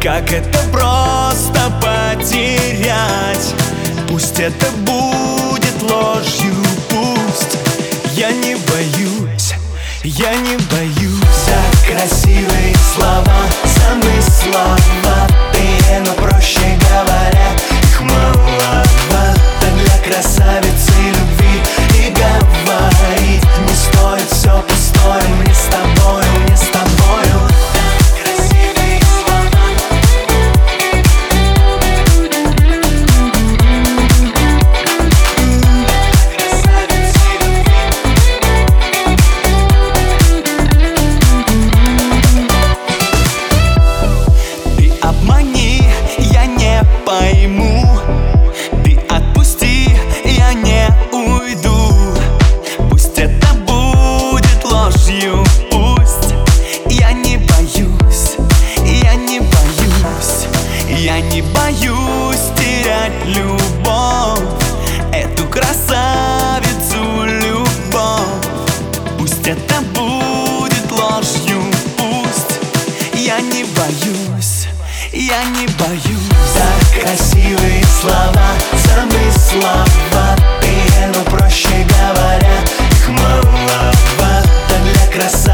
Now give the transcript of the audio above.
Как это просто потерять. Пусть это будет ложью, пусть. Я не боюсь, я не боюсь. За красивые слова, замысловатые, но проще говоря, их маловато для красавицы любви. И говорить не стоит, все пустое. Мне с тобою, мне с тобою. Пойму, ты отпусти, я не уйду. Пусть это будет ложью, пусть. Я не боюсь, я не боюсь. Я не боюсь терять любовь, эту красавицу любовь. Пусть это будет ложью, пусть. Я не боюсь, я не боюсь. За красивые слова, замысловатые, но проще говоря, их маловато для красоты.